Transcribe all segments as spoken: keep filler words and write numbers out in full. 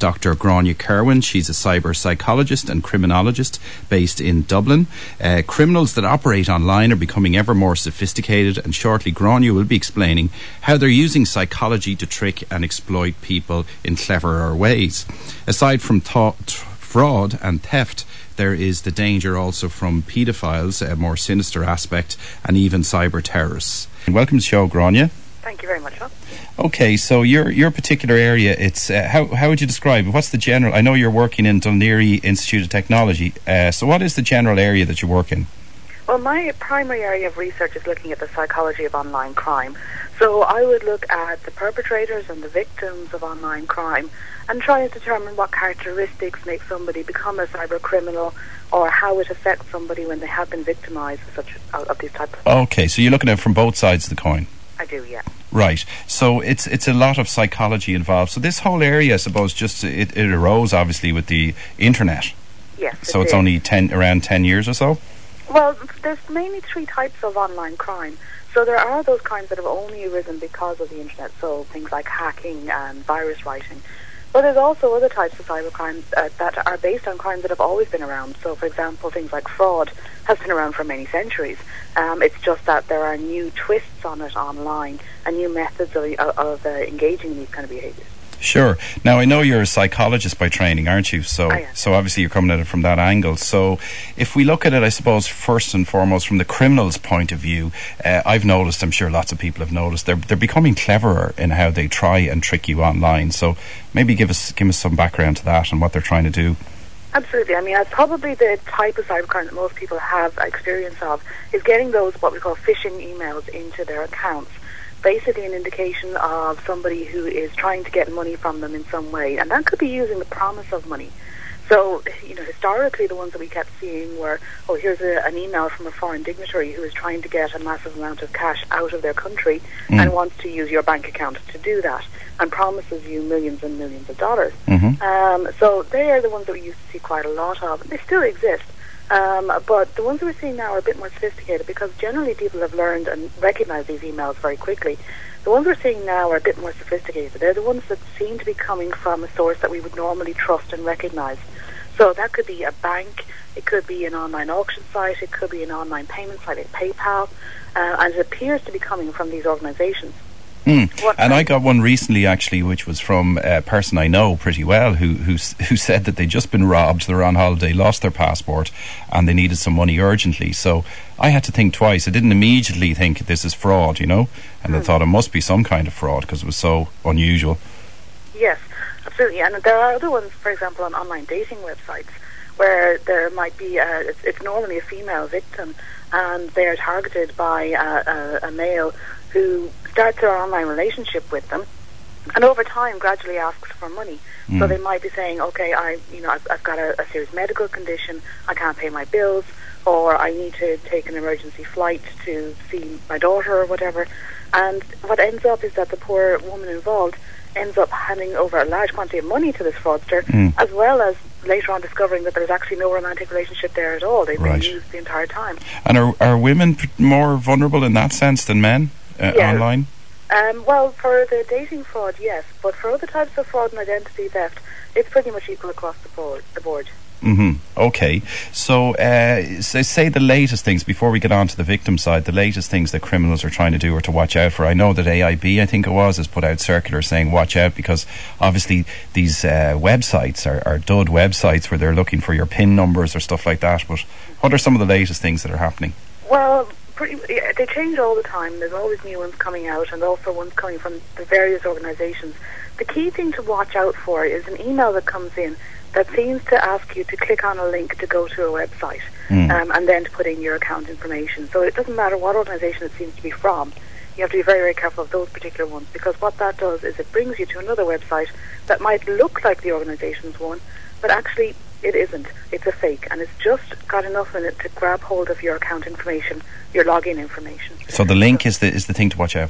Doctor Grania Kerwin. She's a cyber psychologist and criminologist based in Dublin. Uh, criminals that operate online are becoming ever more sophisticated, and shortly Grania will be explaining how they're using psychology to trick and exploit people in cleverer ways. Aside from th- fraud and theft, there is the danger also from paedophiles, a more sinister aspect, and even cyber terrorists. Welcome to the show, Grania. Thank you very much, Rob. Okay, so your your particular area, it's uh, how how would you describe it? What's the general? I know you're working in Dún Laoghaire Institute of Technology. Uh, so, what is the general area that you work in? Well, my primary area of research is looking at the psychology of online crime. So, I would look at the perpetrators and the victims of online crime, and try to determine what characteristics make somebody become a cyber criminal, or how it affects somebody when they have been victimised of such of these types of. Okay, so you're looking at it from both sides of the coin. I do, yeah. Right. So it's it's a lot of psychology involved. So this whole area, I suppose, just it, it arose obviously with the internet. Yes. So it it's is. only ten around ten years or so. Well, there's mainly three types of online crime. So there are those crimes that have only arisen because of the internet. So things like hacking and virus writing. But there's also other types of cyber crimes uh, that are based on crimes that have always been around. So, for example, things like fraud has been around for many centuries. Um, it's just that there are new twists on it online and new methods of, of uh, engaging in these kind of behaviours. Sure. Now, I know you're a psychologist by training, aren't you? So, I am. so obviously you're coming at it from that angle. So, if we look at it, I suppose, first and foremost, from the criminal's point of view, uh, I've noticed, I'm sure lots of people have noticed, they're they're becoming cleverer in how they try and trick you online. So, maybe give us give us some background to that and what they're trying to do. Absolutely. I mean, that's probably the type of cybercrime that most people have experience of, is getting those, what we call phishing emails, into their accounts. Basically an indication of somebody who is trying to get money from them in some way, and that could be using the promise of money. So, you know, historically the ones that we kept seeing were, oh, here's a, an email from a foreign dignitary who is trying to get a massive amount of cash out of their country mm. and wants to use your bank account to do that, and promises you millions and millions of dollars. Mm-hmm. Um, so they are the ones that we used to see quite a lot of. They still exist. Um, but the ones that we're seeing now are a bit more sophisticated, because generally people have learned and recognized these emails very quickly. The ones we're seeing now are a bit more sophisticated. They're the ones that seem to be coming from a source that we would normally trust and recognize. So that could be a bank, it could be an online auction site, it could be an online payment site like PayPal, uh, and it appears to be coming from these organizations. Mm. And I got one recently, actually, which was from a person I know pretty well, who who who said that they'd just been robbed. They were on holiday, lost their passport, and they needed some money urgently. So I had to think twice. I didn't immediately think this is fraud, you know, and mm. I thought it must be some kind of fraud because it was so unusual. Yes, absolutely. And there are other ones, for example, on online dating websites, where there might be, a, it's, it's normally a female victim, and they are targeted by a, a, a male who starts their online relationship with them, and over time gradually asks for money. Mm. So they might be saying, okay, I, you know, I've, I've got a, a serious medical condition, I can't pay my bills, or I need to take an emergency flight to see my daughter or whatever. And what ends up is that the poor woman involved ends up handing over a large quantity of money to this fraudster, mm. as well as later on discovering that there's actually no romantic relationship there at all. They've right. been used the entire time. And are, are women p- more vulnerable in that sense than men uh, yes. online? Um, well, for the dating fraud, yes. But for other types of fraud and identity theft, it's pretty much equal across the board. The board. Mm-hmm. Okay. So, uh, so say the latest things, before we get on to the victim side, the latest things that criminals are trying to do or to watch out for. I know that A I B, I think it was, has put out circulars saying watch out, because obviously these uh, websites are, are dud websites where they're looking for your PIN numbers or stuff like that. But what are some of the latest things that are happening? Well, pretty, yeah, they change all the time. There's always new ones coming out, and also ones coming from the various organisations. The key thing to watch out for is an email that comes in that seems to ask you to click on a link to go to a website, mm. um, and then to put in your account information. So it doesn't matter what organisation it seems to be from. You have to be very, very careful of those particular ones, because what that does is it brings you to another website that might look like the organisation's one, but actually it isn't. It's a fake, and it's just got enough in it to grab hold of your account information, your login information. So the link so, is the is the thing to watch out for?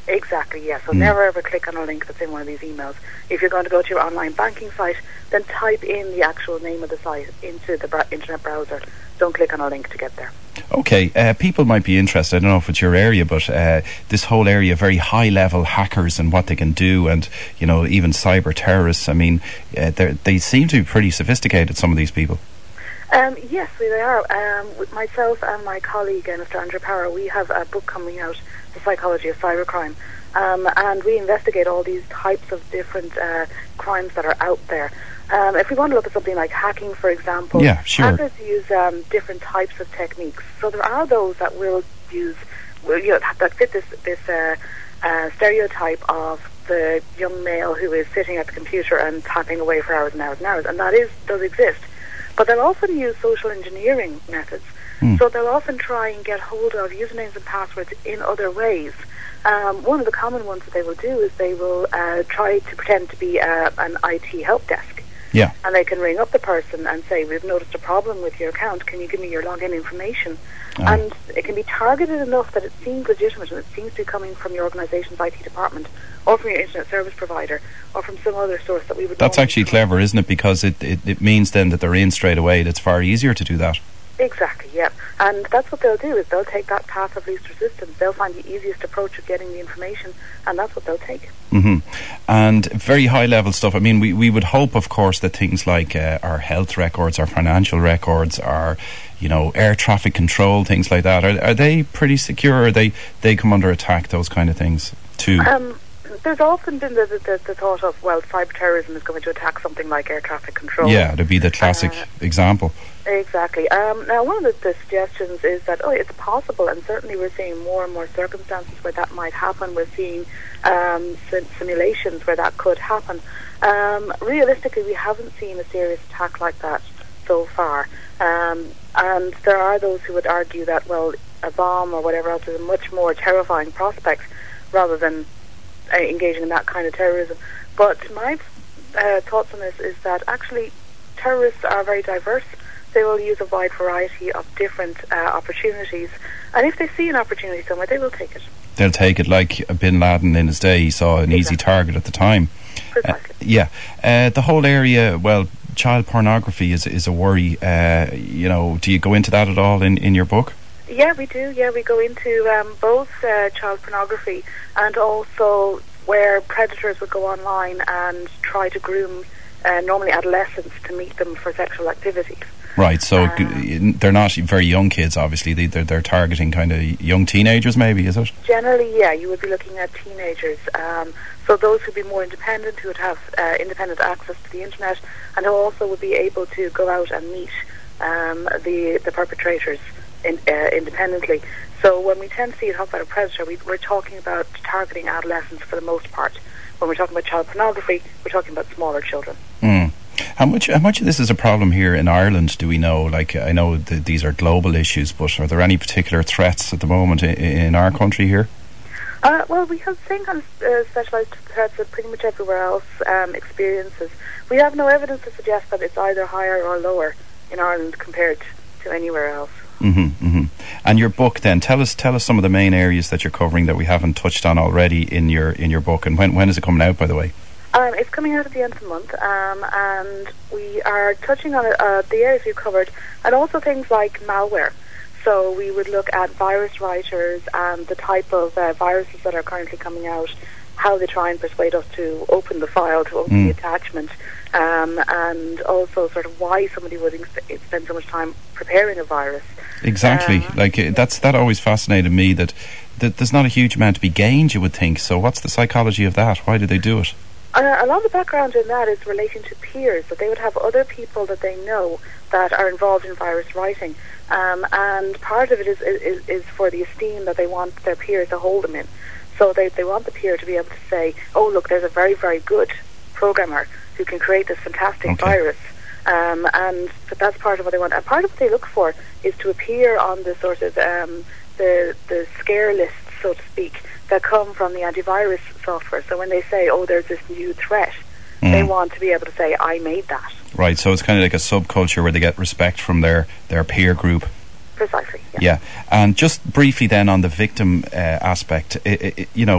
Exactly, yes. So Mm. never ever click on a link that's in one of these emails. If you're going to go to your online banking site, then type in the actual name of the site into the bra- internet browser. Don't click on a link to get there. Okay, uh, people might be interested, I don't know if it's your area, but uh, this whole area, very high-level hackers and what they can do, and, you know, even cyber terrorists, I mean, uh, they seem to be pretty sophisticated, some of these people. Um, yes, they are. Um, with myself and my colleague, uh, Mister Andrew Power, we have a book coming out, The Psychology of Cybercrime, um, and we investigate all these types of different uh, crimes that are out there. Um, if we want to look at something like hacking, for example, yeah, sure. hackers use um, different types of techniques. So there are those that will use, will, you know, that fit this this uh, uh, stereotype of the young male who is sitting at the computer and typing away for hours and hours and hours, and that is does exist. But they'll often use social engineering methods. Mm. So they'll often try and get hold of usernames and passwords in other ways. Um, one of the common ones that they will do is they will uh, try to pretend to be uh, an I T help desk. Yeah. And they can ring up the person and say, we've noticed a problem with your account, can you give me your login information? Oh. And it can be targeted enough that it seems legitimate and it seems to be coming from your organisation's I T department or from your internet service provider or from some other source that we would... That's actually clever, isn't it? Because it, it, it means then that they're in straight away. It's far easier to do that. Exactly, yeah. And that's what they'll do, is they'll take that path of least resistance. They'll find the easiest approach of getting the information, and that's what they'll take. Mm-hmm. And very high-level stuff. I mean, we, we would hope, of course, that things like uh, our health records, our financial records, our, you know, air traffic control, things like that, are, are they pretty secure? Or they, they come under attack, those kind of things, too? Um, there's often been the, the, the thought of, well, cyber terrorism is going to attack something like air traffic control. Yeah, it'd be the classic uh, example. Exactly. Um, now, one of the, the suggestions is that, oh, it's possible, and certainly we're seeing more and more circumstances where that might happen. We're seeing um, sim- simulations where that could happen. Um, realistically, we haven't seen a serious attack like that so far. Um, and there are those who would argue that, well, a bomb or whatever else is a much more terrifying prospect rather than uh, engaging in that kind of terrorism. But my uh, thoughts on this is that actually terrorists are very diverse. They will use a wide variety of different uh, opportunities, and if they see an opportunity somewhere, they will take it. They'll take it, like Bin Laden in his day. He saw an exactly. easy target at the time. Precisely. Uh, yeah. Uh, the whole area, well, child pornography is is a worry. Uh, you know, do you go into that at all in, in your book? Yeah, we do. Yeah, we go into um, both uh, child pornography and also where predators would go online and try to groom uh, normally adolescents to meet them for sexual activities. Right, so um, they're not very young kids, obviously. They, they're, they're targeting kind of young teenagers, maybe, is it? Generally, yeah, you would be looking at teenagers. Um, so those who'd be more independent, who would have uh, independent access to the internet, and who also would be able to go out and meet um, the the perpetrators in, uh, independently. So when we tend to see it talk about a predator, we, we're talking about targeting adolescents for the most part. When we're talking about child pornography, we're talking about smaller children. Mm. How much how much of this is a problem here in Ireland, do we know? Like, I know that these are global issues, but are there any particular threats at the moment in, in our country here? Uh, well, we have the same kind of uh, specialised threats that pretty much everywhere else um, experiences. We have no evidence to suggest that it's either higher or lower in Ireland compared to anywhere else. Mm-hmm, mm-hmm. And your book, then, tell us tell us some of the main areas that you're covering that we haven't touched on already in your in your book. And when when is it coming out, by the way? Um, it's coming out at the end of the month, um, and we are touching on uh, the areas we've covered, and also things like malware. So we would look at virus writers and the type of uh, viruses that are currently coming out, how they try and persuade us to open the file, to open mm. the attachment, um, and also sort of why somebody would ex- spend so much time preparing a virus. Exactly. Um, like uh, that's that always fascinated me, that, that there's not a huge amount to be gained, you would think. So what's the psychology of that? Why do they do it? Uh, a lot of the background in that is relating to peers, that they would have other people that they know that are involved in virus writing. Um, and part of it is, is is for the esteem that they want their peer to hold them in. So they, they want the peer to be able to say, oh, look, there's a very, very good programmer who can create this fantastic okay. virus. Um, and but that's part of what they want. And part of what they look for is to appear on the sort of um, the, the scare list, so to speak, that come from the antivirus software. So when they say, oh, there's this new threat, mm. they want to be able to say, I made that. Right, so it's kind of like a subculture where they get respect from their, their peer group. Precisely, yeah. Yeah, and just briefly then on the victim uh, aspect, it, it, you know,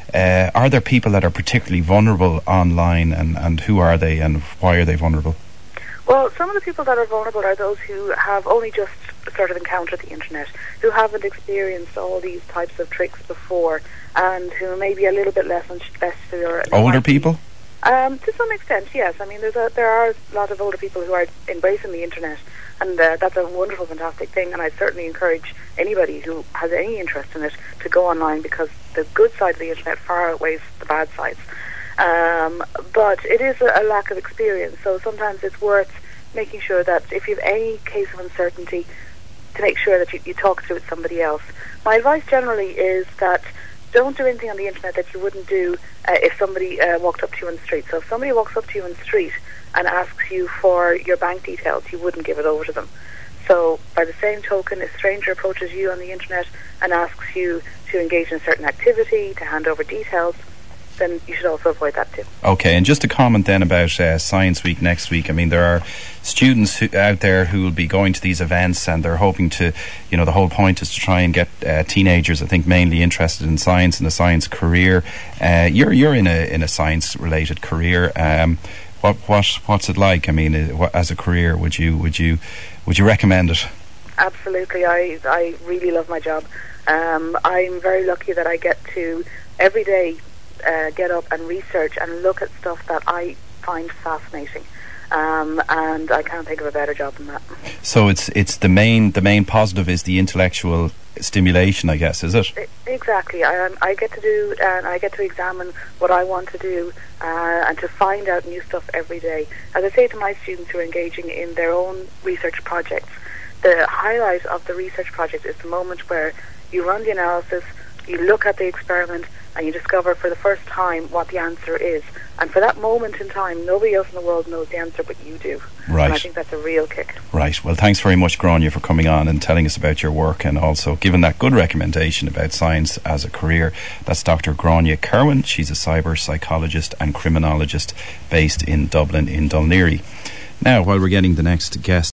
Uh, are there people that are particularly vulnerable online, and, and who are they, and why are they vulnerable? Well, some of the people that are vulnerable are those who have only just sort of encountered the internet, who haven't experienced all these types of tricks before, and who may be a little bit less less secure. Older people? Um, to some extent, yes. I mean, there's a, there are a lot of older people who are embracing the internet, and uh, that's a wonderful, fantastic thing, and I'd certainly encourage anybody who has any interest in it to go online, because the good side of the internet far outweighs the bad sides. Um, but it is a, a lack of experience, so sometimes it's worth making sure that if you have any case of uncertainty, to make sure that you, you talk through it with somebody else. My advice generally is that don't do anything on the internet that you wouldn't do uh, if somebody uh, walked up to you on the street. So if somebody walks up to you on the street and asks you for your bank details, you wouldn't give it over to them. So by the same token, if a stranger approaches you on the internet and asks you to engage in a certain activity, to hand over details, then you should also avoid that too. Okay, and just a comment then about uh, Science Week next week. I mean, there are students who, out there who will be going to these events, and they're hoping to, you know, the whole point is to try and get uh, teenagers, I think, mainly interested in science and a science career. Uh, you're you're in a in a science related career. Um, what what what's it like? I mean, uh, what, as a career, would you would you would you recommend it? Absolutely, I I really love my job. Um, I'm very lucky that I get to every day Uh, get up and research and look at stuff that I find fascinating, um, and I can't think of a better job than that. So it's it's the main the main positive is the intellectual stimulation, I guess, is it? I, exactly. I um, I get to do and I get to examine what I want to do uh, and to find out new stuff every day. As I say to my students who are engaging in their own research projects, the highlight of the research project is the moment where you run the analysis, you look at the experiment, and you discover for the first time what the answer is. And for that moment in time, nobody else in the world knows the answer but you do. Right. And I think that's a real kick. Right. Well, thanks very much, Grania, for coming on and telling us about your work, and also giving that good recommendation about science as a career. That's Doctor Grania Kerwin. She's a cyber psychologist and criminologist based in Dublin, in Dún Laoghaire. Now, while we're getting the next guest